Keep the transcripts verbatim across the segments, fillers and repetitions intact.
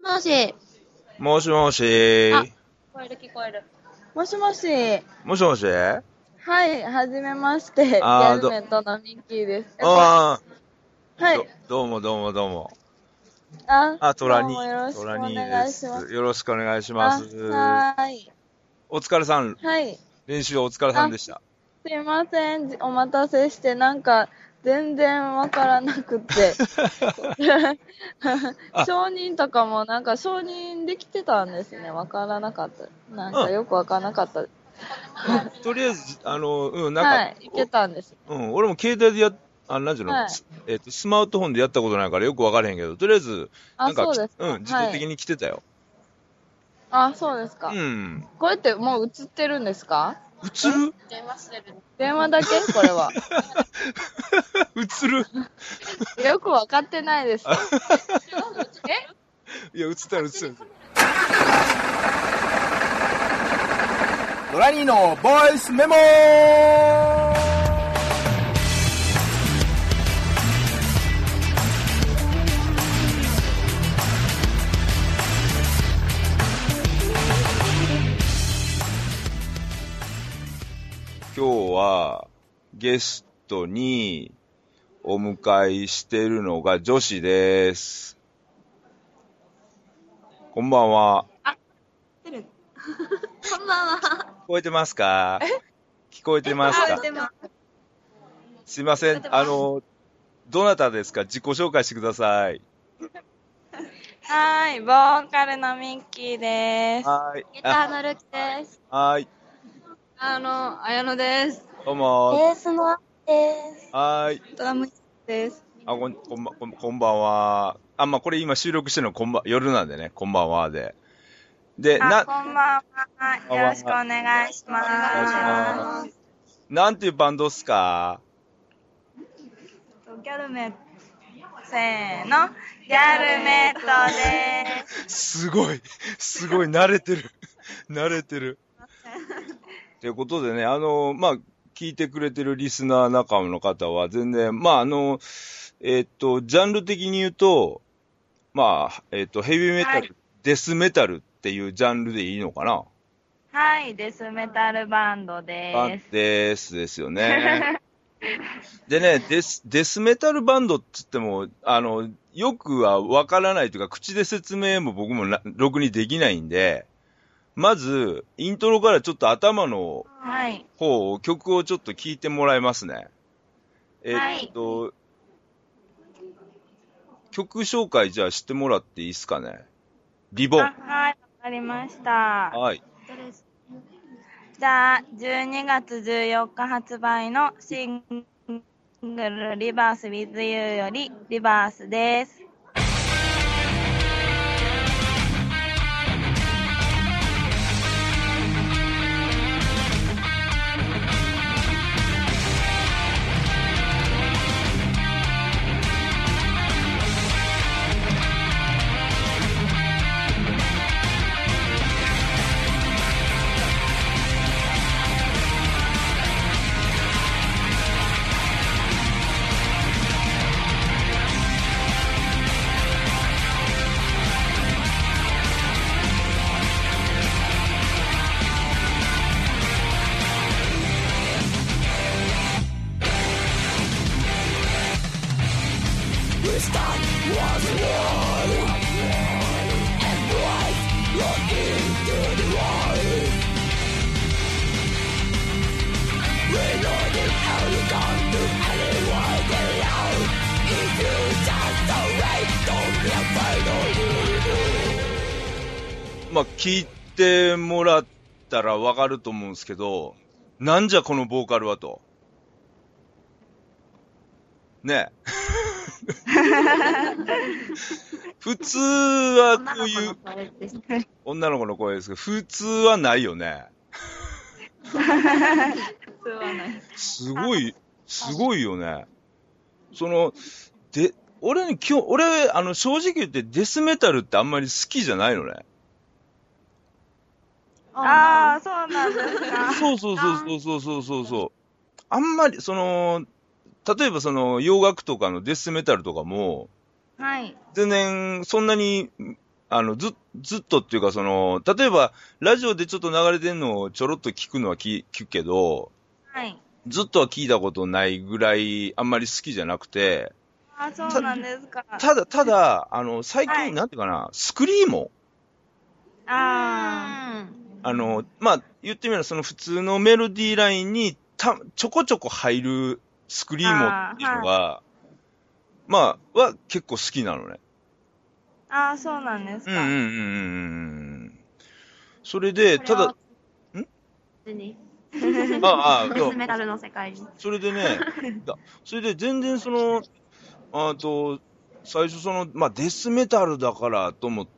もし。 もしもし。 あ、聞こえる聞こえる。もしもし。 もしもし。 はい、はじめまして。ギあーャルメントのミッキーです。えああ、 はいど。どうもどうもどうも。 あ、 あ、トラどうニー、 もよろしくおトラニー願ですいします。。 よろしくお願いしまあ、 す。 はーい。 お疲れさん。 はい。 練習お疲れさんあ、 でした。 すいません。お待たせして、なんか、全然わからなくて。 あ、 承認とかも、なんか承認できてたんですね。わからなかった。なんうん。 かよくわからなかった。 うん。とりあえず、あの、うん、なんか、 はい、いけたんです。 おうん、俺も携帯でやっ、あ、なんていうの、 はい。 すえっと、スマートフォンでやったことないからよくわからへんけど、とりあえず、なあ、 んか、 そうですか。 うん、自動はい。 的に来てたよ。 あ、そうですか。 うん。 これってもう映ってるんですか？ 映る電話してる。電話だけこれは。 映るよくわかってないです。えいや、映ったら映ったら。 ドラニーのボイスメモ今日はゲストにお迎えしているのが女子です。こんばんは。 こんばんは。 聞こえてますか？聞こえてますか？すいません。あの、どなたですか？自己紹介してください。 はい、ボーカルのミッキーです。 はい。 ギターのルキです。 はい。 あの、綾乃です。 どうも。 ベースのです。 はい。 ドラムです。 あ、こん、こんばん、こんこんばんは。あ、まあ、これ今収録してるのこんばん、夜なんでね、こんばんはで。で、 あ、 な、 こんばんは。よろしくお願いします。 お願いします。なんていうバンドっすか？ ギャルメット、せーの、ギャルメットでーす。 すごい、すごい、慣れてる。慣れてる。ということでね、あの、まあ、聞いてくれてるリスナー仲間の方は全然、まあ、あの、えっと、ジャンル的に言うと、まあ、えっと、ヘビーメタル、 はい、 デスメタルっていうジャンルでいいのかな？ はい、デスメタルバンドです。 です、ですよね。でね、デス、デスメタルバンドって言っても、あの、よくはわからないというか、口で説明も僕もなろくにできないんで、まず、イントロからちょっと頭の方を、曲をちょっと聞いてもらいますね。えっと、はい、曲紹介じゃあしてもらっていいですかね。リボン。 あ、はい、わかりました。 はい。 じゃあ、じゅうにがつじゅうよっか発売のシングルリバース with you よりリバースです。 まあ、聞いてもらったらわかると思うんですけど、なんじゃこのボーカルはと。ねえ。普通はこういう、女の子の声ですけど、普通はないよね。 普通はない。 すごい、すごいよね。その、で、俺に今日、俺、あの、正直言ってデスメタルってあんまり好きじゃないのね。 ああ、そうなんですか。 そうそうそうそうそうそうそうそう。あんまり、その、例えばその、洋楽とかのデスメタルとかも、 はい。 全然、そんなに、 あの、ず、ずっとっていうか、その、例えば、ラジオでちょっと流れてんのをちょろっと聞くのは聞聞くけど、 はい。 ずっとは聞いたことないぐらい、あんまり好きじゃなくて、 あ、そうなんですか。 ただ、ただ、あの、最近、 はいなんていうかな、スクリーモああの、まあ、言ってみればその普通のメロディーラインにた、ちょこちょこ入るスクリーモっていうのが、まあ、は結構好きなのね。 あ、あそうなんですか。 うんうんうんうんうん。それで、ただ、んにああ、 デスメタルの世界に。 それでね、だそれで全然その、あと、最初その、まあ、デスメタルだからと思って、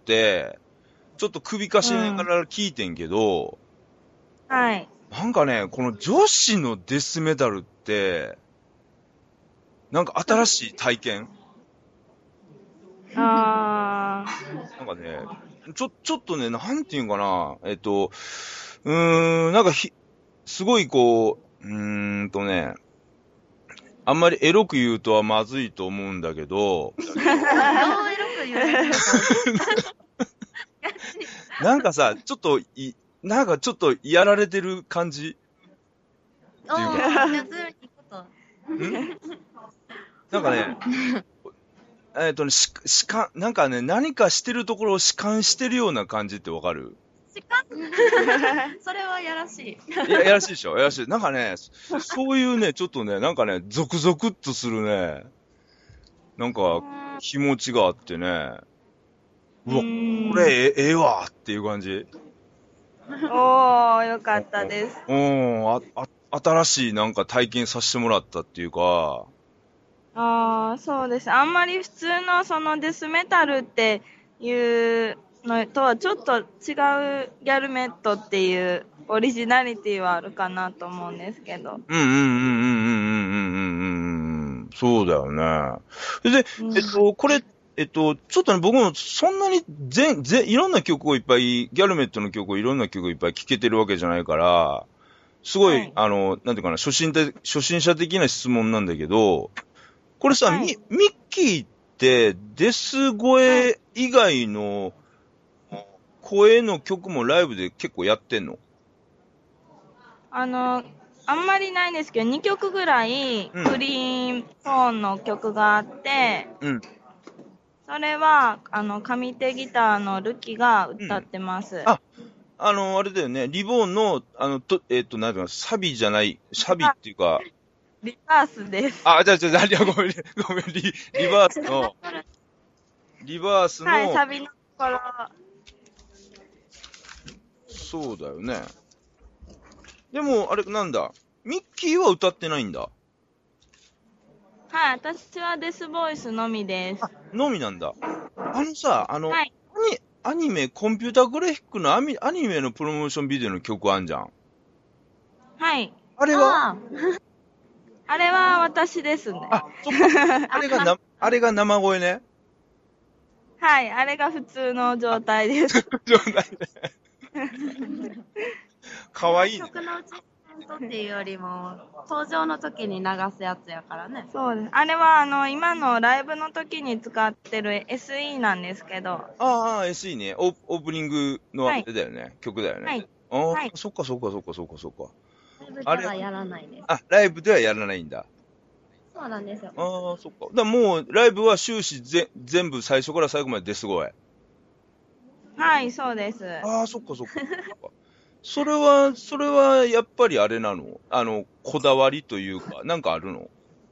ちょっと首かしながら聞いてんけど、 はい。 なんかね、この女子のデスメタルって、なんか新しい体験あなんかね、ちょ、ちょっとね、なんていうんかな、えっと、うーん、なんかひ、すごいこう、うーんとね、あんまりエロく言うとはまずいと思うんだけど、 どうエロく言われるのか。 なんかさ、ちょっとい、なんかちょっとやられてる感じおー、じゃあ、それいいこと。 んなんかね、えっとね、し、しか、なんかね、何かしてるところを弛緩してるような感じってわかるしかそれはやらしい。 いや、やらしいでしょやらしい。なんかね、そそういうね、ちょっとね、なんかね、ゾクゾクっとするね、なんか気持ちがあってね、うわ、これええええわっていう感じ。 おー、よかったです。 うん、あ、あ、新しいなんか体験させてもらったっていうか、 ああ、そうです。あんまり普通のそのデスメタルっていうのとはちょっと違うギャルメットっていうオリジナリティはあるかなと思うんですけど。 うんうんうんうんうんうんうんうんうん。そうだよね。で、 うんえっと、これ、えっと、ちょっとね、僕もそんなに全、全、いろんな曲をいっぱい、ギャルメットの曲をいろんな曲をいっぱい聴けてるわけじゃないから、すごい、 はいあの、なんていうかな、初心的、初心者的な質問なんだけど、これさ、 はいミ、ミッキーってデス声以外の声の曲もライブで結構やってんの？ あの、あんまりないんですけど、にきょくぐらいうんクリーントーンの曲があって、 うん。 それは、あの、上手ギターのルキが歌ってます。 ああの、あれだよね、リボーンの、あの、と、えっ、と、なんていうの、サビじゃない、サビっていうか、 リバースです。 あ、じゃあ、じゃあ、じゃあごめん、ごめん、リ、リバースの、リバースの、 はい、サビのところ。 そうだよね。でも、あれ、なんだ、ミッキーは歌ってないんだ。 はい、私はデスボイスのみです。 のみなんだ。あのさ、あの、 はい。 アニ、アニメ、コンピューターグラフィックのアニアニメのプロモーションビデオの曲あんじゃん。 はい。 あれは、 ああれは私ですね。 あ、そっか。あれがな、あれが生声ね。 はい、あれが普通の状態です。 状態で。かわいいね。 曲のうちのコメントっていうよりも、登場の時に流すやつやからね。 そうです。あれは、あの、今のライブの時に使ってる エスイー なんですけど。 ああ、エスイー ね。オーオープニングのあれだよね。曲だよね。 はい。 ああ、 はいそっかそっかそっかそっかそっか。 ライブではやらないです。 あ、ライブではやらないんだ。 そうなんですよ。 ああ、そっか。だからもう、ライブは終始ぜ全部最初から最後までデス声。 はい、そうです。 ああ、そっかそっか。そっかそれは、それはやっぱりあれなのあの、こだわりというか、なんかあるの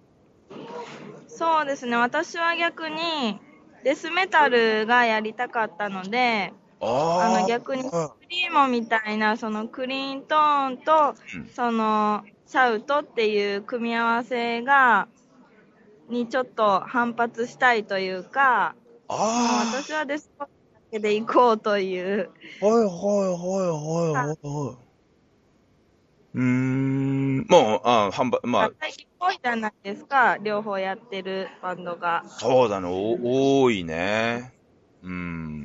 そうですね。私は逆に、デスメタルがやりたかったので、 ああの逆にスクリーモみたいなそのクリーントーンとうんそのシャウトっていう組み合わせがにちょっと反発したいというか、もうあ私はデスコだけで行こうという。 あ、はいはいはいはいはいはい。うーん、もう、あ販売、まあ、 最近多いじゃないですか、両方やってるバンドが。 そうだね、お多いね。うーん。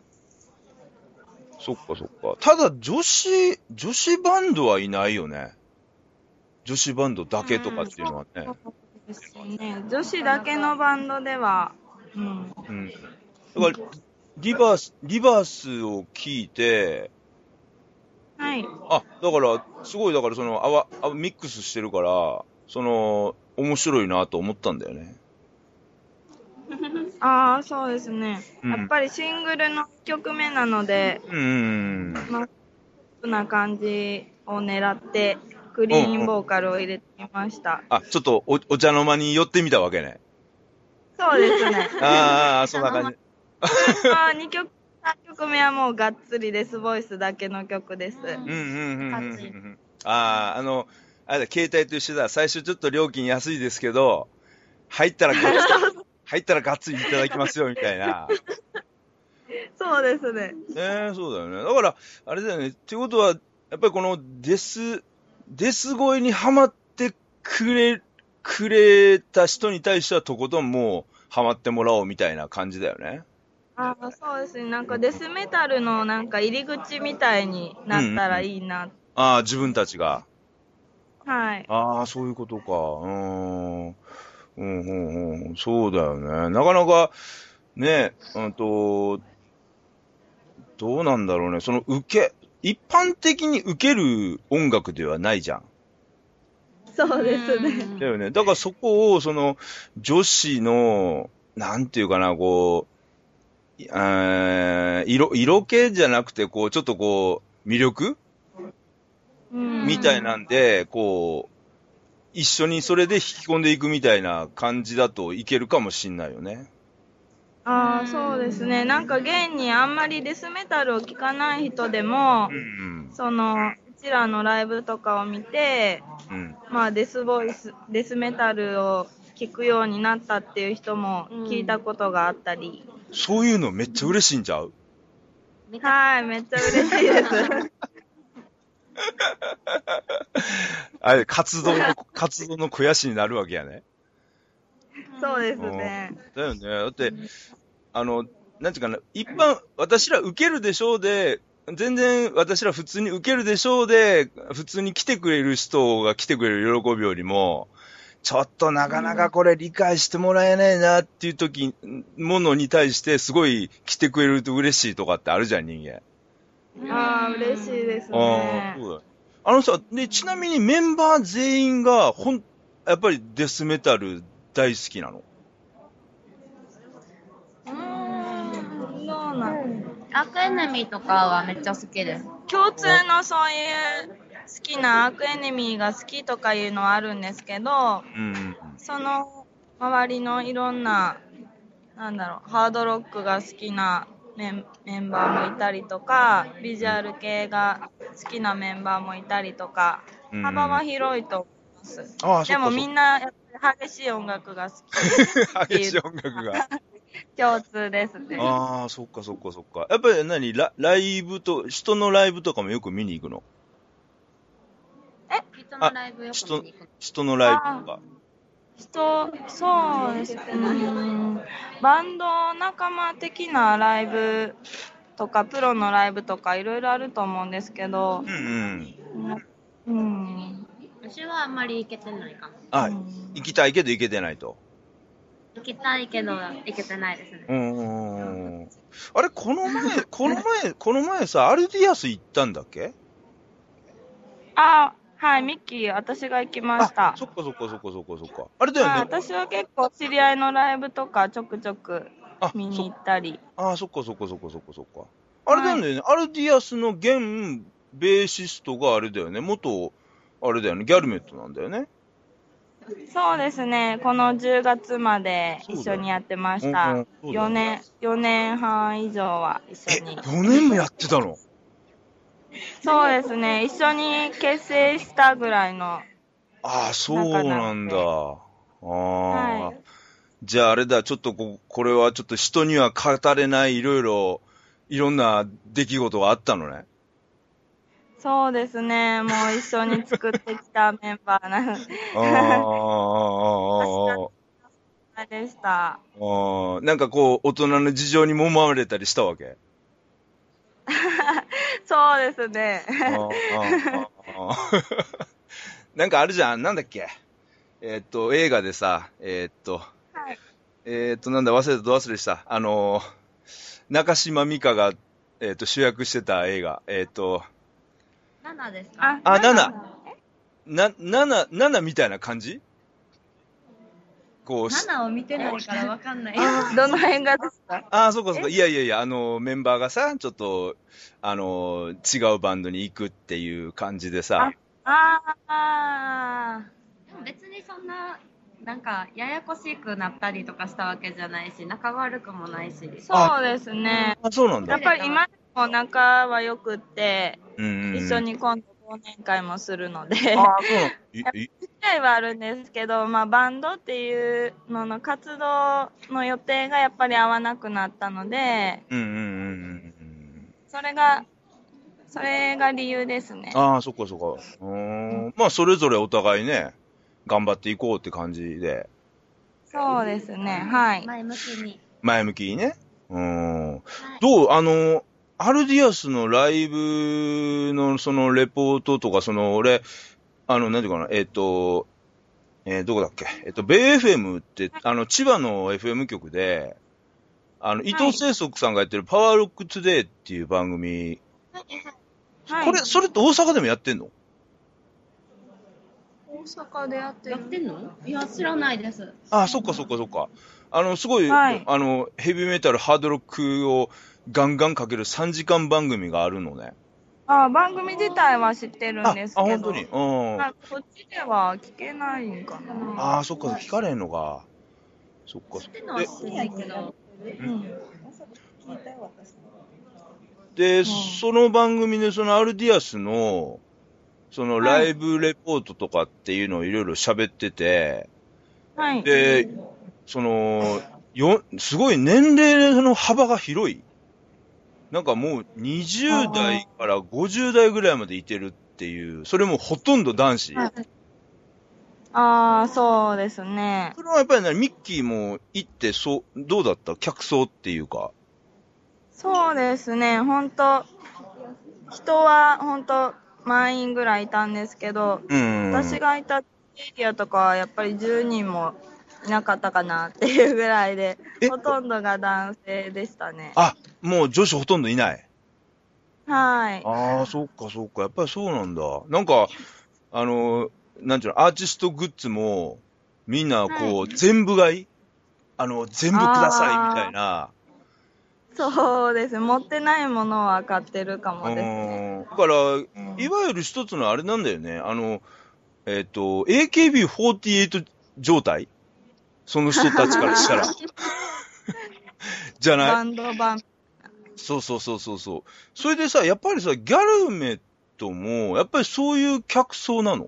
そっかそっか。ただ、女子、女子バンドはいないよね。女子バンドだけとかっていうのはね。 そうですね。女子だけのバンドでは、うん。 うん。だから、 リバース、リバースを聞いて、 はい。 あ、だから、すごい、だからその、あわ、あミックスしてるから、その、面白いなと思ったんだよね。 ああ、そうですね。 うんやっぱりシングルの曲目なので、 うんうんうん。 まあ、ポップな感じを狙って、クリーンボーカルを入れてみました。 あ、ちょっとお、お茶の間に寄ってみたわけね。 そうですね。 ああ、そんな感じ。 まあ、にきょく、さんきょくめはもうがっつりデスボイスだけの曲です。 うんうんうんうんうんガチうん。ああ、あの、あれだ、携帯と一緒だ。最初ちょっと料金安いですけど、入ったらがっつり、入ったらがっつりいただきますよ、みたいな。 そうですね。 ねえ、そうだよね。だから、あれだよね。ってことは、やっぱりこのデス、デス声にハマってくれ、くれた人に対してはとことんもうハマってもらおうみたいな感じだよね。 ああ、そうですね。なんかデスメタルのなんか入り口みたいになったらいいな。 ああ、自分たちが。 はい。 ああ、そういうことか。うーん。うん、うん、うん。そうだよね。なかなか、ね、うんと、どうなんだろうね。その受け、一般的に受ける音楽ではないじゃん。 そうですね。 だよね。だからそこを、その、女子の、なんていうかな、こう、あー色、色気じゃなくて、こう、ちょっとこう、魅力うんみたいなんで、こう、一緒にそれで引き込んでいくみたいな感じだといけるかもしんないよね。 ああ、そうですね。なんか現にあんまりデスメタルを聴かない人でもう、ん、 その、うちらのライブとかを見て、 うん。うん。 まあデスボイス、デスメタルを聴くようになったっていう人も聞いたことがあったり。 そういうのめっちゃ嬉しいんちゃう？ めちゃはい、めっちゃ嬉しいです。 あれ、活動の、活動の肥やしになるわけやね。 そうですね。 だよね。だって、あの、なんていうかな、一般、私ら受けるでしょうで、全然私ら普通に受けるでしょうで、普通に来てくれる人が来てくれる喜びよりも、ちょっとなかなかこれ理解してもらえないなっていう時、ものに対してすごい来てくれると嬉しいとかってあるじゃん、人間。 ああ、嬉しいですあねあ、。そうだ。あのさ、で、ちなみにメンバー全員が、ほん、やっぱりデスメタル大好きなの？ うーん、どうなんアークエネミーとかはめっちゃ好きです。 共通のそういう好きなアークエネミーが好きとかいうのはあるんですけど、 うん。 その周りのいろんな、なんだろう、ハードロックが好きなメン、メンバーもいたりとか、ビジュアル系が好きなメンバーもいたりとか、 うん幅は広いと思います。 ああ、そでもっかそっみんなやっぱり激しい音楽が好きか。激しい音楽が。 共通ですね。 ああ、そっかそっかそっか。やっぱり何ラ、ライブと、人のライブとかもよく見に行くの？ 人のライブよく見に行く。 人のライブとか。 人、そうですね。うんバンド仲間的なライブとか、プロのライブとかいろいろあると思うんですけどうん、うん。 うん。 私はあんまり行けてないかも。 あ、 うん行きたいけど行けてないと。 行きたいけど行けてないですね。 うーん。あれ、この前、この前、この前さ、アルディアス行ったんだっけ？ あ、はい、ミッキー、私が行きましたあ、。そっかそっかそっかそっかそっか。あれだはい、 よね。 私は結構知り合いのライブとかちょくちょくあ、 見に行ったり。 あ、そっかそっかそっかそっかそっか。あれだよね。アルディアスの現ベーシストがあれだよね。元、あれだよね。ギャルメットなんだよね。 そうですね、このじゅうがつまで一緒にやってましうんうたん。そうだよねん、よねんはん以上は一緒に。 よねんもやってたの？ そうですね、一緒に結成したぐらいの。 ああ、そうなんだ。ああ、 はいじゃああれだ、ちょっとこ、これはちょっと人には語れないいろいろ、いろんな出来事があったのね。 そうですね、もう一緒に作ってきたメンバーなので。 ああ、ああ、あでした。 あ、ああ、なんかこう、大人の事情に揉まれたりしたわけ？ そうですね。 ああ、ああ、ああ。なんかあるじゃん、なんだっけ。えーっと、映画でさ、えーっと、 はい。 えーっと、なんだ、忘れた、ど忘れした。あのー、 中島美嘉が、えっ、と、主役してた映画。えっ、と、 ななですか？ あ、なな。な、なな、ななみたいな感じこう、 ななを見てないからわかんない。 どの辺がですか？ ああ、そうかそうか。いやいやいや、あの、メンバーがさ、ちょっと、あの、違うバンドに行くっていう感じでさ。 ああでも別にそんな、なんか、ややこしくなったりとかしたわけじゃないし、仲悪くもないし。 そうですね。 あ、そうなんだ。 やっぱり今でも仲は良くって、 うんうんうん、 一緒に今度忘年会もするので、 ああ、そうなんだ。いい自体はあるんですけど、まあ、バンドっていうのの活動の予定がやっぱり合わなくなったので、 うんうんうんうんうん。 それが、それが理由ですね。 ああ、そっかそっか。うーん。まあ、それぞれお互いね、頑張っていこうって感じで。 そうですね、はい。 前向きに。 前向きにね。うーん。どうあの、アルディアスのライブのそのレポートとか、その俺、あの、なんていうかな、えっ、と、えーどこだっけえっ、と、ベイ エフエム って、あの、千葉の エフエム 局で、あの、伊藤聖則さんがやってるパワーロックトゥデイっていう番組、 はい、 これ、それって大阪でもやってんの？ 大阪でやってる。 やってんの？いや、知らないです。 ああ、そっかそっかそっか。あの、すごい、 はいあの、ヘビーメタル、ハードロックをガンガンかけるさんじかん番組があるのね。 あ番組自体は知ってるんですけど。 あ、あ本当に。うん。 まあ、こっちでは聞けないんかな。 ああ、そっか、聞かれへんのか。そっか、そ知ってるのは知ってないけど。 うんで、 うんその番組で、そのアルディアスの、そのライブレポートとかっていうのをいろいろ喋ってて、 はい。 で、その、よ、すごい年齢の幅が広い。なんかもうにじゅう代からごじゅう代ぐらいまでいてるっていう、それもほとんど男子。 はいああ、そうですね。 それはやっぱりね、ミッキーも行って、そう、どうだった客層っていうか。 そうですね。本当人は本当満員ぐらいいたんですけど、 うん。 私がいたエリアとかはやっぱりじゅうにんもいなかったかなっていうぐらいで、 えほとんどが男性でしたね。 あ、もう女子ほとんどいない。 はい。 ああ、そっかそっか。やっぱりそうなんだ。なんか、あの、なんていうの、アーティストグッズも、みんなこう、 はい全部買いあの、全部くださいみたいな。 そうです。持ってないものは買ってるかもですね。 うんだから、いわゆる一つのあれなんだよね。あの、えっ、と、エーケービーフォーティーエイト 状態その人たちからしたら。じゃないバンド版。 そうそうそうそうそう。それでさ、やっぱりさ、ギャルメットも、やっぱりそういう客層なの？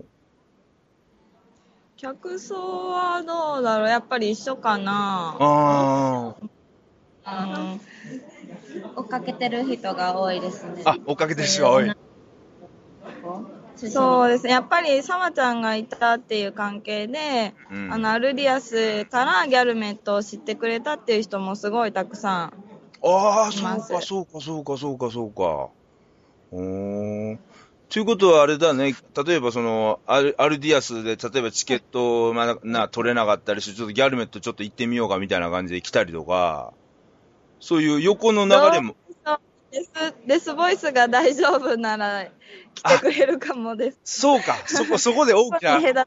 客層はどうだろうやっぱり一緒かな。 あうん追っかけてる人が多いですね。 あ。あ、追っかけてる人が多い。 そうですね。やっぱりサマちゃんがいたっていう関係で、 うんあの、アルディアスからギャルメットを知ってくれたっていう人もすごいたくさん。 ああ、 いますそうか、そうか、そうか、そうか、そうか。おー。ということはあれだね、例えばその、アルアルディアスで、例えばチケット、まあ、な、取れなかったりして、ちょっとギャルメットちょっと行ってみようかみたいな感じで来たりとか、そういう横の流れも、 デス、デスボイスが大丈夫なら来てくれるかもです。 そうか、そこ、そこで大きな、 隔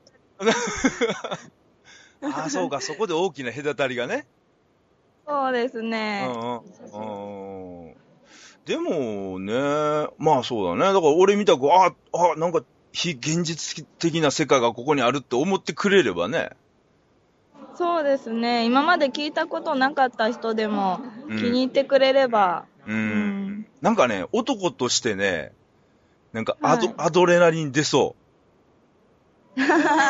ああ、そうか、そこで大きな隔たりがね。 そうですうね。 んうんうんでもね、まあそうだね。だから俺みたく、ああ、なんか非現実的な世界がここにあるって思ってくれればね。 そうですね。今まで聞いたことなかった人でもうん気に入ってくれれば。 うん。 うんなんかね、男としてね、なんかアド、 はいアドレナリン出そう。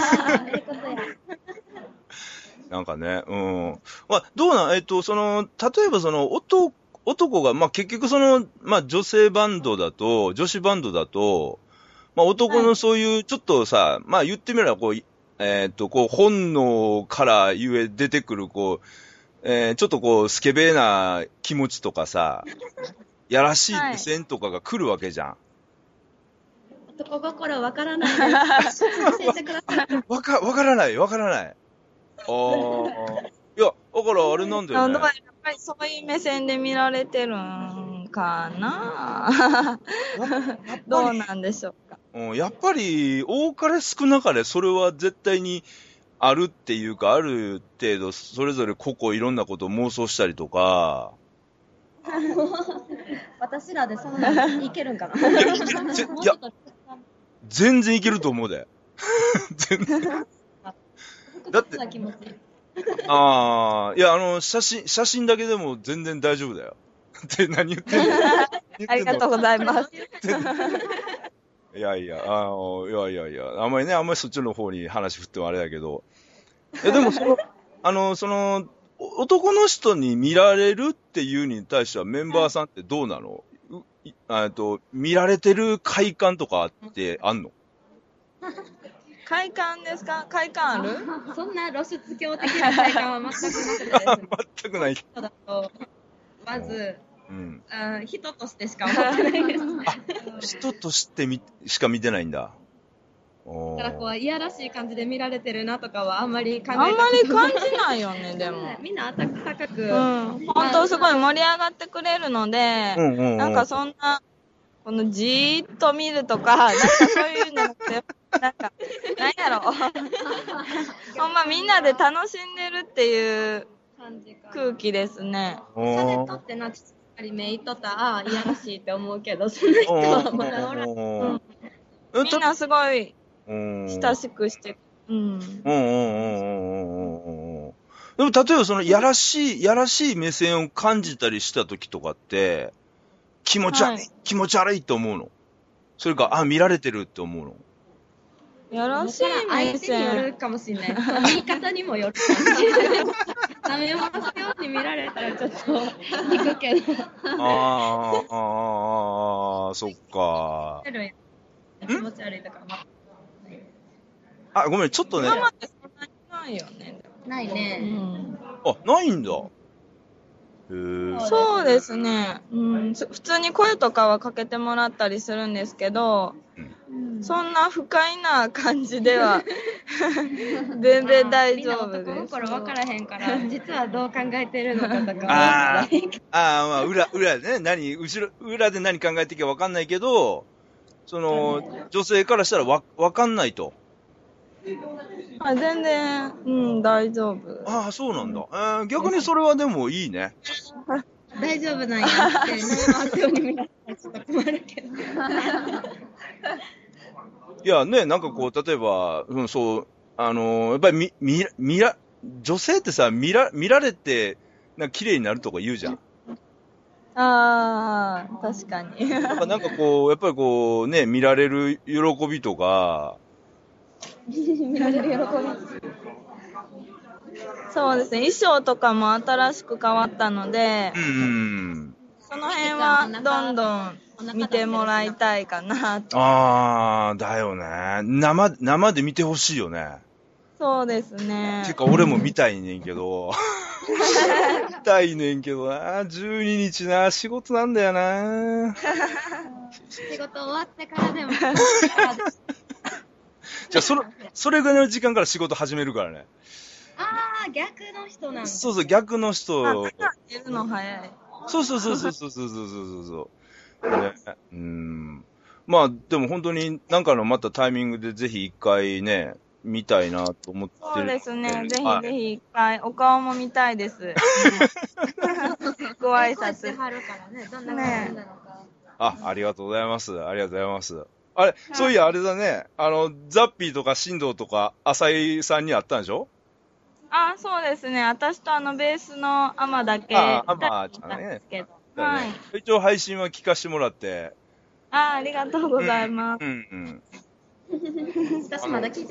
なんかね、うん。まあ、どうなん、えっと、その、例えばその、男、男が、まあ結局その、まあ女性バンドだと、女子バンドだと、まあ男のそういう、ちょっとさ、まあ言ってみればこう、えっと、こう、本能からゆえ出てくる、こう、えーちょっとこう、スケベな気持ちとかさ、やらしい目線とかが来るわけじゃん。 男心わからないです。教えてください。 わか、わからない、わからない。ああ。いや、あだからあれなんだよね。 だからやっぱりそういう目線で見られてるんかなどうなんでしょうか。 うん、やっぱり、多かれ少なかれ、それは絶対にあるっていうか、ある程度、それぞれ個々いろんなことを妄想したりとか。 私らでそんなにいけるんかな。 いや、ぜいや全然いけると思うで。全然。だって、ああ、いや、あの、写真、写真だけでも全然大丈夫だよ。って何言ってんのありがとうございます。 いやいや、あの、いやいやいや、あんまりね、あんまりそっちの方に話振ってもあれだけど。いや、でもその、あの、その、男の人に見られるっていうに対してはメンバーさんってどうなの？ういあと、見られてる快感とかってあんの？ 快感ですか？快感ある？ そんな露出狂的な快感は全くなくてですね。 全くない。 人だと、まず、 うん。 あ人としてしか思ってないです。 あ、人としてみ、しか見てないんだ。 だからこう、いやらしい感じで見られてるなとかはあんまり考えたあんまり感じないよね、でも。 みんな温かく。 うん。本当すごい盛り上がってくれるので、 うんうんうん、 なんかそんな、このじーっと見るとか、なんかそういうんじゃなくて、なんか、なんやろ。ほんまみんなで楽しんでるっていう空気ですね。 それとってな、やっぱり目いっとったら、ああ、いやらしいって思うけど、その人はまだおらん。 うん、みんなすごい、親しくして、うん。うんうんうんうんうん。でも例えばそのやらしい、やらしい目線を感じたりした時とかって、気持ち悪い、はい、気持ち悪いと思うの？それか、あ、見られてるって思うの？ やらしい目線。 相手によるかもしれない。言い方にもよるかもしれない。ダメますように見られたらちょっと引くけど。 ああ、ああ、そっか。 気持ち悪いとか。 あ、ごめん、ちょっとね。 今までそんなにないよね。 ないね。 うん、 あ、ないんだ。 へー。そうですね、うん。普通に声とかはかけてもらったりするんですけど、うん、そんな不快な感じでは全然大丈夫です。みんな男心分からへんから、実はどう考えてるのかとか。 ああ、ああ、まあ、裏、裏でね、何、後ろ、裏で何考えてるか分かんないけど、その、女性からしたらわ、分かんないと。 あ、全然、うん、大丈夫。 ああ、そうなんだ。えー、逆にそれはでもいいね。 大丈夫なんやって、ね、ますように見られたらちょっと困るけど。 いやね、なんかこう、例えば、うん、そう、あのー、やっぱりみ、み、見ら、女性ってさ、見ら、見られて、なんか綺麗になるとか言うじゃん。 ああ、確かに。 なんか、なんかこう、やっぱりこう、ね、見られる喜びとか、 見られる喜び。 そうですね、衣装とかも新しく変わったので、 うん、 その辺はどんどん見てもらいたいかなと。 ああ、だよね。生、生で見てほしいよね。 そうですね。 てか、俺も見たいねんけど。見たいねんけどな。じゅうににちな、仕事なんだよな。 仕事終わってからでも。 じゃあ、それ、それぐらいの時間から仕事始めるからね。 ああ、逆の人なんだ。 そうそう、逆の人。 あ、出るの早い。 そうそうそうそうそうそうそうそうそう。ね、うん。まあ、でも本当になんかのまたタイミングでぜひ一回ね、見たいなと思ってる。 そうですね。ぜひぜひ一回、お顔も見たいです。ご挨拶。 はるからね、どんな感じなのか。 あ、ありがとうございます。ありがとうございます。あれ、はい、そういや、あれだね。あの、ザッピーとか新藤とか、浅井さんに会ったんでしょ？ あ、そうですね。私とあの、ベースのアマだけ。あ、 アマちゃんね。 はい。 一応配信は聞かせてもらって。 あ、ありがとうございます。 うん、うん、 うん。私まだ聞いて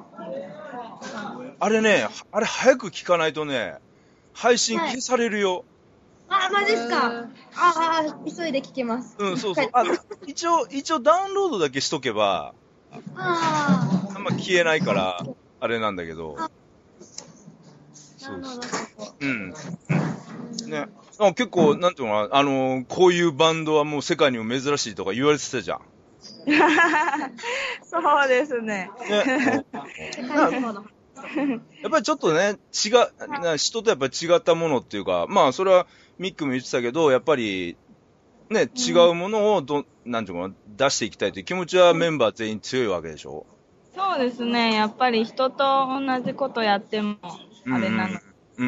あれね、あれ早く聞かないとね、配信消されるよ。 はい、あ、マジっすか。ああ、急いで聞きます。 うん、そうそう。あ、一応、一応ダウンロードだけしとけば、ああんま消えないから、あれなんだけど。そうそう。うん。ね。あ、結構、なんていうのかな、あのー、こういうバンドはもう世界にも珍しいとか言われてたじゃん。 そうですね。ね。 やっぱりちょっとね、違う、な人とやっぱり違ったものっていうか、まあそれはミックも言ってたけど、やっぱり、ね、違うものをど、なんていうのかな、出していきたいという気持ちはメンバー全員強いわけでしょ。 そうですね。やっぱり人と同じことやっても、あれなの。 うん。うん。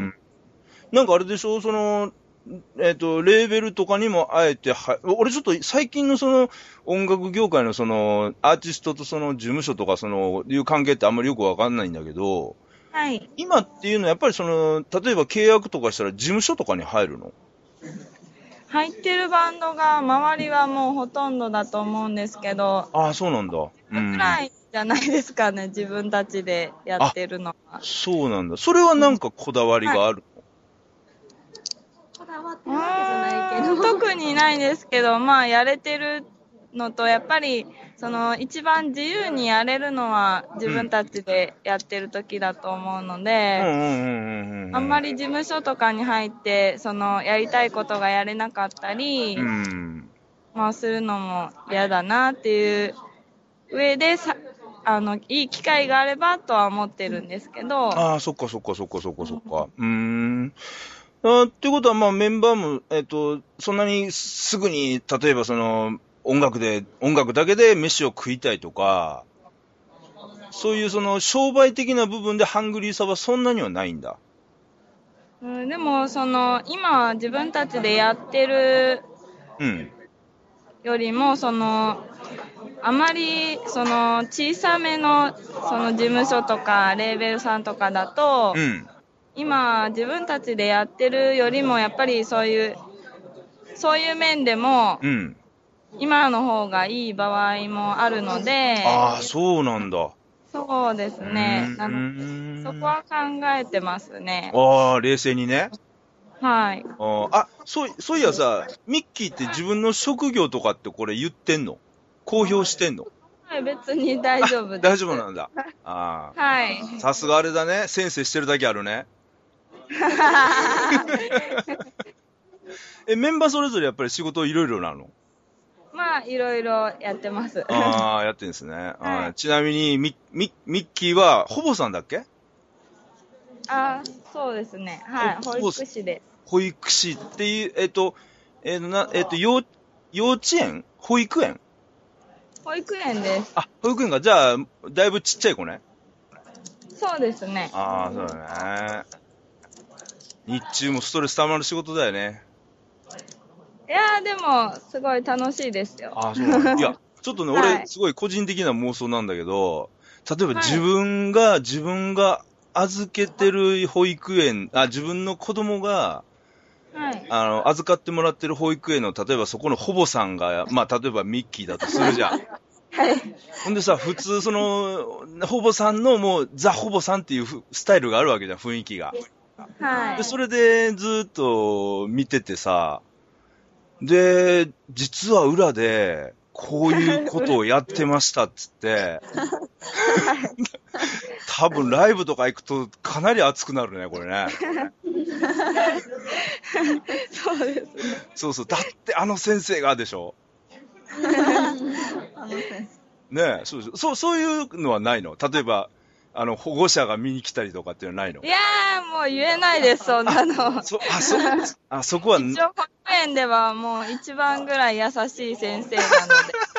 なんかあれでしょ、その、えっ、と、レーベルとかにもあえては、俺ちょっと最近のその音楽業界のそのアーティストとその事務所とかそのいう関係ってあんまりよくわかんないんだけど、 はい。 今っていうのはやっぱりその、例えば契約とかしたら事務所とかに入るの？ 入ってるバンドが、周りはもうほとんどだと思うんですけど、 ああ、そうなんだ。うん。 くらいじゃないですかね、自分たちでやってるのは。 そうなんだ。それはなんかこだわりがあるの？ こだわってるわけじゃないけど。 特にないですけど、まあ、やれてるのと、やっぱり、その、一番自由にやれるのは自分たちでやってる時だと思うので、 うんうんうんうんうん。 あんまり事務所とかに入って、その、やりたいことがやれなかったり、 うん。 まあ、するのも嫌だなっていう上でさ、あの、いい機会があればとは思ってるんですけど、 ああ、そっかそっかそっかそっかそっか。うーん。あっていうことは、まあメンバーも、えっと、そんなにすぐに、例えばその、音楽で、音楽だけで飯を食いたいとか、そういうその商売的な部分でハングリーさはそんなにはないんだ。 うん、でも、その、今自分たちでやってるうん。 よりも、その、あまり、その、小さめの、その、事務所とか、レーベルさんとかだと、 うん。 今、自分たちでやってるよりも、やっぱりそういう、そういう面でも、 うん。 今の方がいい場合もあるので、 ああ、そうなんだ。 そうですね。 うーんなので、そこは考えてますね。 ああ、冷静にね。 はい。 あーあ、そう、そういやさ、ミッキーって自分の職業とかってこれ言ってんの？公表してんの？ はい、別に大丈夫です。 大丈夫なんだ。ああ。 はい。 さすがあれだね。先生してるだけあるね。え、メンバーそれぞれやっぱり仕事いろいろなの？ まあ、いろいろやってます。 ああ、やってんですね。あーはいちなみにミ、ミ、ミッキーは、ほぼさんだっけ？ あ、そうですね。はい。 ほ保育士で保育士っていう、えっと、えっと、な、えっと、幼、幼稚園？保育園？ す。保育園です。 あ、保育園か。じゃあ、だいぶちっちゃい子ね。 そうですね。 ああ、そうだね。日中もストレス溜まる仕事だよね。 いやー、でも、すごい楽しいですよ。 ああ、そうなんだ。いや、ちょっとね、 は俺、 いすごい個人的な妄想なんだけど、例えばはい自分が、自分が預けてる保育園、あ、自分の子供が、 はい。 あの、預かってもらってる保育園の、例えばそこの保母さんが、まあ、例えばミッキーだとするじゃん。 はい。 ほんでさ、普通、その、保母さんのもう、ザ・保母さんっていうふスタイルがあるわけじゃん、雰囲気が。 はい。 で、それでずーっと見ててさ、で、実は裏で、こういうことをやってましたっつって、多分ライブとか行くとかなり熱くなるね、これね。 そうですね。 そうそう、だってあの先生がでしょ。 あの先ねえ、そうそう、そう、そういうのはないの？例えば、あの、保護者が見に来たりとかっていうのはないの？ いやー、もう言えないです、そんなの。 そ、あ、そ、あ、そこは、 一応、保育園ではもう一番ぐらい優しい先生なの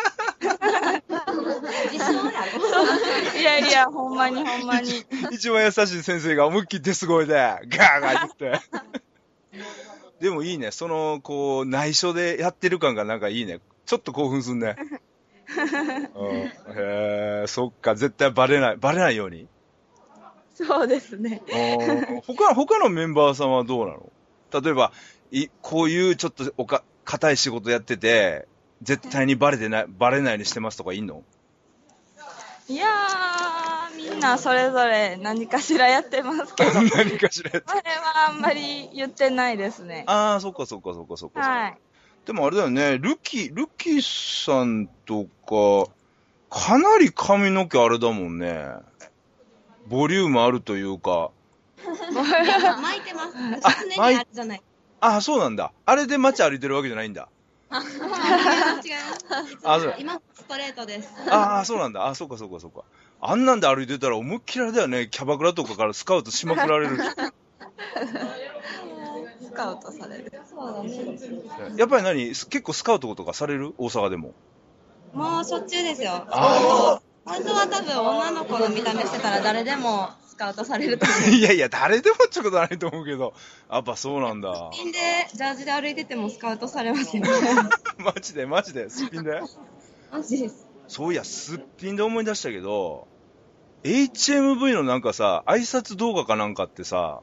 自信あるで。いやいや、ほんまにほんまに。 一番優しい先生が思いっきり手すごいで、ガーガー言って。でもいいね。その、こう、内緒でやってる感がなんかいいね。ちょっと興奮すんね。うん、へえ、そっか。絶対バレない、バレないように。 そうですね。 他、他のメンバーさんはどうなの？例えば、い、こういうちょっとおか、硬い仕事やってて、絶対にバレてない、バレないようにしてますとかいんの？ いやー、みんなそれぞれ何かしらやってますけど、それ何かしらやって。 はあんまり言ってないですね。 ああ、そっかそっかそっかそっか。 はい。 でもあれだよね、ルキ、ルキさんとか、かなり髪の毛あれだもんね。ボリュームあるというか。 巻いてます。常にあれじゃない。 あ、そうなんだ。あれで街歩いてるわけじゃないんだ。 違います。 あそう今、ストレートです。 ああ、そうなんだ。あ、そうかそうかそうか。 あんなんで歩いてたら思いっきりあれだよね。キャバクラとかからスカウトしまくられる。 スカウトされる。 そうだね。 やっぱり何結構スカウトとかされる大阪でも。 もうしょっちゅうですよ。 あ本当は多分女の子の見た目してたら誰でもスカウトされると思う。 いやいや、誰でもってことないと思うけど。やっぱそうなんだ。 すっぴんでジャージで歩いててもスカウトされますよね。 マジでマジですっぴんで。 マジです。 そういや、すっぴんで思い出したけど、エイチエムブイ のなんかさ、挨拶動画かなんかってさ、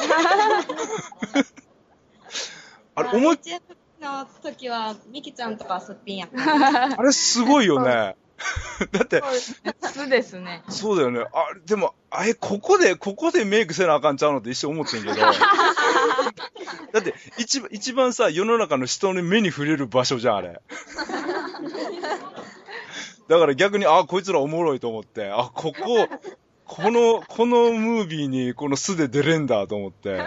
あれ、思い、 エイチエム の時はミキちゃんとかすっぴんやった。 あれすごいよね。だって、 素ですね。 そうだよね。あれ、でも、あれ、ここで、ここでメイクせなあかんちゃうのって一瞬思ってんけど。だって、一番、一番さ、世の中の人の目に触れる場所じゃん、あれ。だから逆に、あ、こいつらおもろいと思って、あ、ここ、この、このムービーにこの素で出れんだと思って、うん、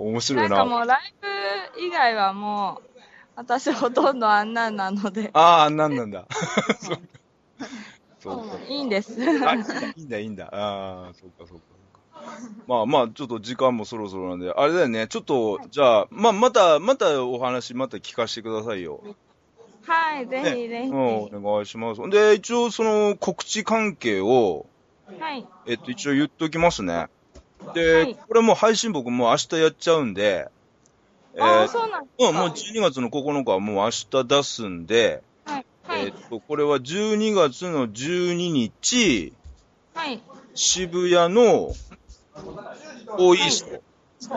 面白な。 ないんかもうライブ以外はもう、私ほとんどあんなんなので。 ああ、なんなんだ。そうか。そうか。 いいんです。 あ、いいんだ、いいんだ。ああ、そうか、そうか。まあまあ、ちょっと時間もそろそろなんで、あれだよね、ちょっと、じゃあ、まあ、また、またお話、また聞かせてくださいよ。 はい、ぜひぜひ。 ね、うん、お願いします。で、一応、その、告知関係を、 はい。 えっと、一応言っときますね。で、 はいこれもう配信僕もう明日やっちゃうんで、えああ、 ーそうなんですか。 うん、もうじゅうにがつのここのかはもう明日出すんで、 はい。はいえっ。と、これはじゅうにがつのじゅうににち、 はい。 渋谷の、オーイースト。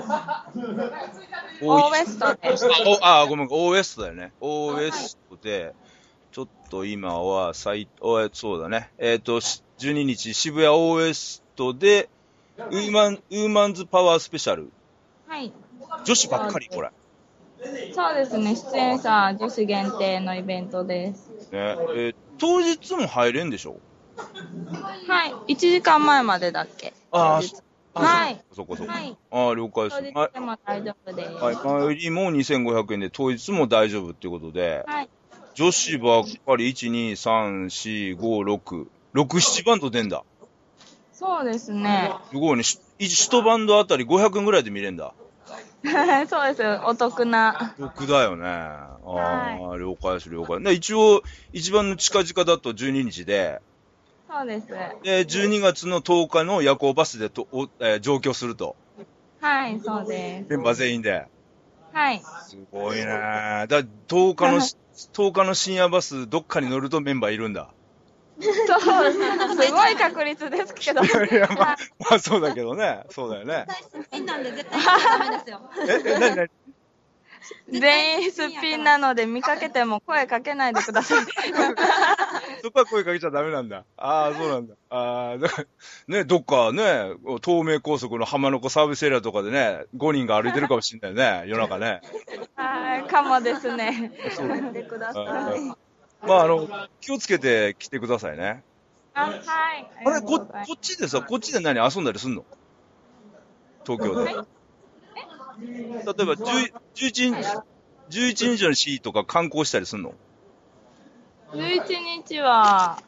オーウエストです。 あ、ごめん、オーウエストだよね。オーウエストで、ちょっと今は、サイト、そうだね。えっと、じゅうににち、渋谷オーウエストで、ウーマン、ウーマンズパワースペシャル。 はい。 女子ばっかり、これ。 そうですね。出演者女子限定のイベントです。 ね、えー当日も入れんでしょ？ はい。いちじかんまえまでだっけ。 ああ、はい。 そこそこ。 はい。 ああ、了解です。 当日でも大丈夫です。 はい。前売りもにせんごひゃくえんで、当日も大丈夫っていうことで、 はい。 女子ばっかりいち、に、さん、よん、ご、ろく、ろく、ななバンド出んだ。 そうですね。 すごいね。ひ一バンドあたりごひゃくえんぐらいで見れんだ。 そうですよ。お得な。 お得だよね。ああ、了解です、了解。で、一応、一番の近々だとじゅうににちで、 そうです。 で、じゅうにがつのとおかの夜行バスでとお、えー上京すると。 はい、そうです。 メンバー全員で。 はい。 すごいね。だとおかの、とおかの深夜バス、どっかに乗るとメンバーいるんだ。 そう、すごい確率ですけど。 いや、まあ、まあそうだけどね。そうだよね。 絶対すっぴんなんで絶対言っちゃダメですよ。 え、え、なになに全員すっぴんなので見かけても声かけないでください。 そこは声かけちゃダメなんだ。ああ、そうなんだ。ああ、だからね、どっかね、東名高速の浜名湖サービスエリアとかでね、ごにんが歩いてるかもしれないね、夜中ね。 はい、かもですね。 そうやってください。 まあ、あの、気をつけて来てくださいね。 あ、はい。 あれ、こ、こっちでさ、こっちで何遊んだりすんの？東京で。例えば、10 11日、じゅういちにちの日とか観光したりすんの？ じゅういちにちは、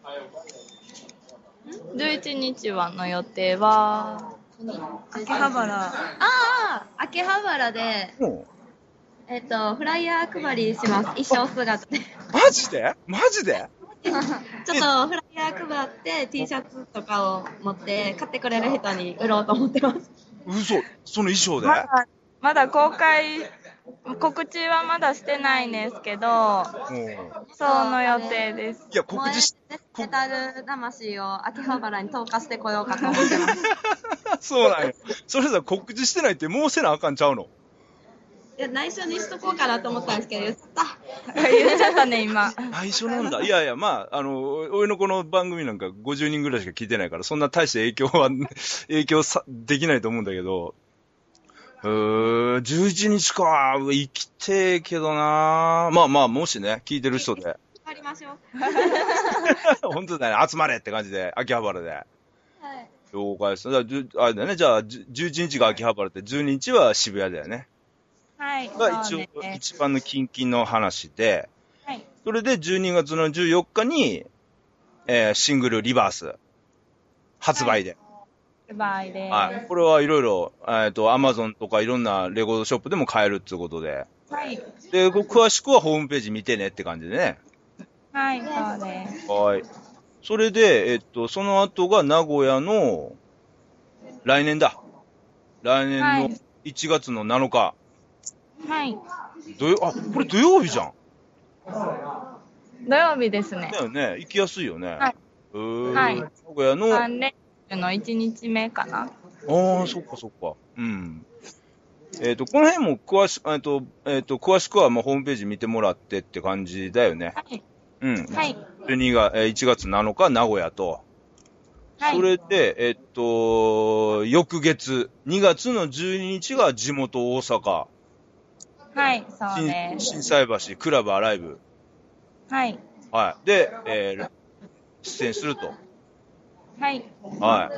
じゅういちにちはの予定は、秋葉原。 ああ、秋葉原で、 もえっと、フライヤー配りします。衣装姿で。 う、マジでマジでちょっとフライヤー配って T シャツとかを持って買ってくれる人に売ろうと思ってます。 嘘、その衣装で、 まだ、まだ公開、告知はまだしてないんですけど、 もその予定です。 う、いや、告知し、 メタル魂を秋葉原に投下してこようかと思ってます。 そうなんや。それさ、告知してないってもうせなあかんちゃうの？ いや、内緒にしとこうかなと思ったんですけど、言った。 言っちゃったね、今。 内緒なんだ。いやいや、まあ、あの、俺のこの番組なんかごじゅうにんぐらいしか聞いてないから、そんな大して影響は、影響さ、できないと思うんだけど、うーん、じゅういちにちか。生きてえけどな。まあまあ、もしね、聞いてる人で。 やりましょう。 本当だね、集まれって感じで、秋葉原で。 はい。 了解です。だからじゅあれだね、じゃあ、じゅじゅういちにちが秋葉原で、じゅうににちは渋谷だよね。 はい。 が一応、 そうね一番の近々の話で、 はい。 それでじゅうにがつのじゅうよっかに、 えー、シングルリバース、発売で。 発売ではい。これはいろいろ、えっと、アマゾンとかいろんなレコードショップでも買えるっていうことで。 はい。 で、詳しくはホームページ見てねって感じでね。 はい、そうです。 はい。それで、えっと、その後が名古屋の、来年だ。来年のいちがつのなのか。 はい。 土曜、あ、これ土曜日じゃん。 土曜日ですね。 だよね。行きやすいよね。 はい。 うーん。 はい。 名古屋の。 さん連休のいちにちめかな。 ああ、そっかそっか。うん。えっと、この辺も詳し、えっと、えっと、詳しくはもうホームページ見てもらってって感じだよね。 はい。 うん。 はい。 じゅうにがつ、いちがつなのか、名古屋と。はい。それで、えっと、翌月、にがつのじゅうににちが地元大阪。 はい、そうです。 心斎橋クラブアライブ。 はい。 はい。で、えー、出演すると。 はい。 はい。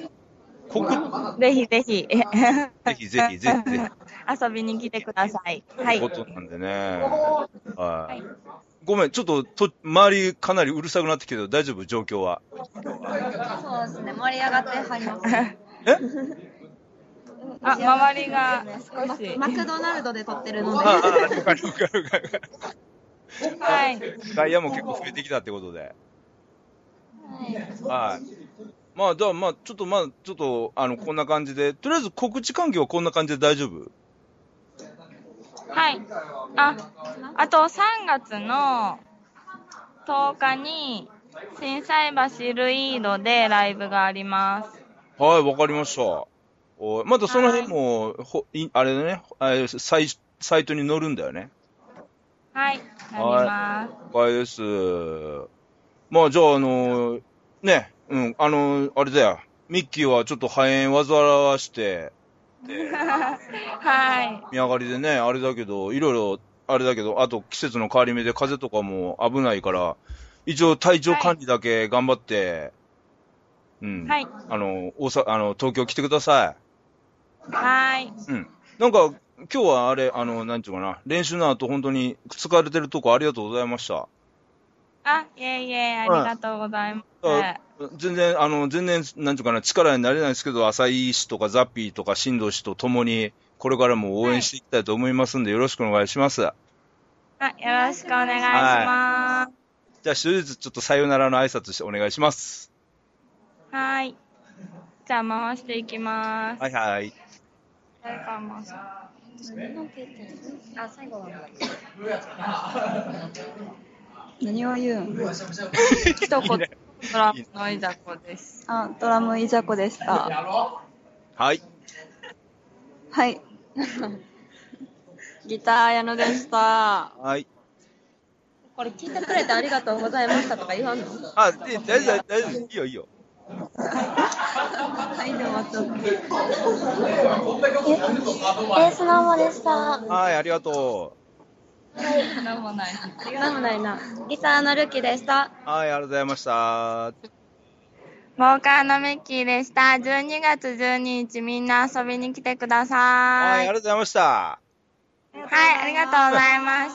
ここぜひぜひ。 ぜひぜひぜひぜひ。遊びに来てください。はい。 ことなんでね。はい。はい、ごめん、ちょっと、と、周りかなりうるさくなってきてるけど、大丈夫状況は。 そうですね、盛り上がってはります。 えあ、周りが少し。 マクドナルドで撮ってるので。 ああ、わかるわかるわかる。 はい。 外野も結構増えてきたってことで。はい。はい。まあ、だまあ、ちょっと、まあ、ちょっと、あの、こんな感じで、とりあえず告知環境はこんな感じで大丈夫？ はい。あ、あとさんがつのとおかに、心斎橋ルイードでライブがあります。 はい、わかりました。おまたその辺も、ほいあれだね、あサイ、サイトに載るんだよね。 はい、なります。 了解です。まあ、じゃあ、あの、ね、うん、あの、あれだよ。ミッキーはちょっと肺炎煩わして、 はい。 見上がりでね、あれだけど、いろいろ、あれだけど、あと季節の変わり目で風邪とかも危ないから、一応体調管理だけ頑張って、はい、うん。はい。あの、大阪、あの、東京来てください。はい。 うん。なんか、今日はあれ、あの、なんちゅうかな、練習の後本当に疲れてるとこありがとうございました。 あ、いえいえ、ありがとうございます。はい、 全然、あの、全然、なんていうかな、力になれないですけど、浅井氏とかザッピーとか新藤氏と共に、これからも応援していきたいと思いますんで、はい、よろしくお願いします。あ、 よろしくお願いします。はい、 じゃあ、一人ずつちょっとさよならの挨拶してお願いします。 はい。じゃあ、回していきます。 はいはい。 誰から回す？ あ、最後は。何を言うん一言、ドラムのいざこです。 あ、ドラムいざこでした。 はい。 はい。ギター矢野でした。 はい。 これ聞いてくれてありがとうございましたとか言わんの？ あ、大丈夫、大丈夫。いいよ、いいよ。 はい、でもちょっと。え、え、そのままでした。 はい、ありがとう。はい、なんもない。 なんもないな。ギターのルキでした。 はい、ありがとうございました。 ボーカルのミッキーでした。じゅうにがつじゅうににちみんな遊びに来てください。 はい、ありがとうございました。はい、ありがとうございました。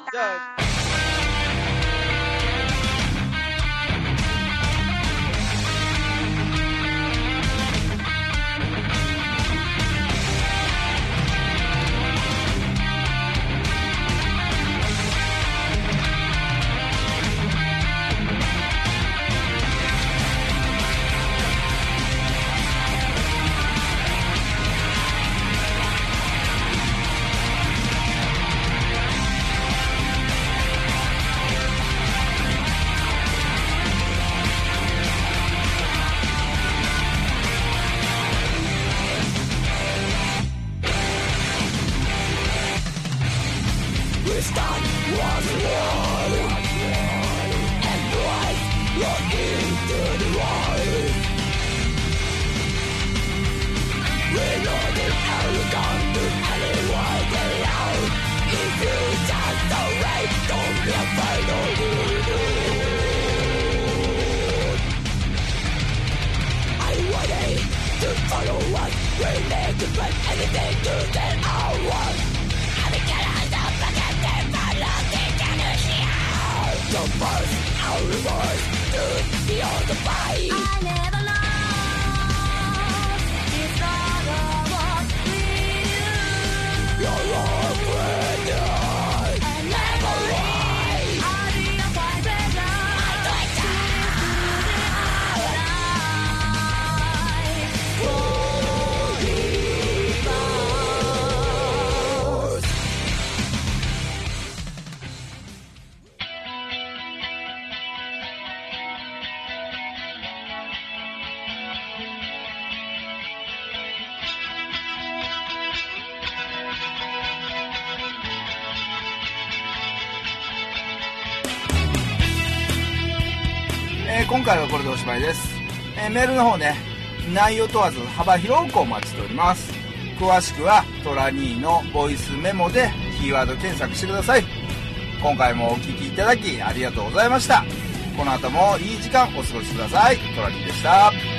The first えー今回はこれでおしまいです。えーメールの方ね、内容問わず幅広くお待ちしております。詳しくはトラニーのボイスメモでキーワード検索してください。今回もお聞きいただきありがとうございました。この後もいい時間お過ごしください。トラニーでした。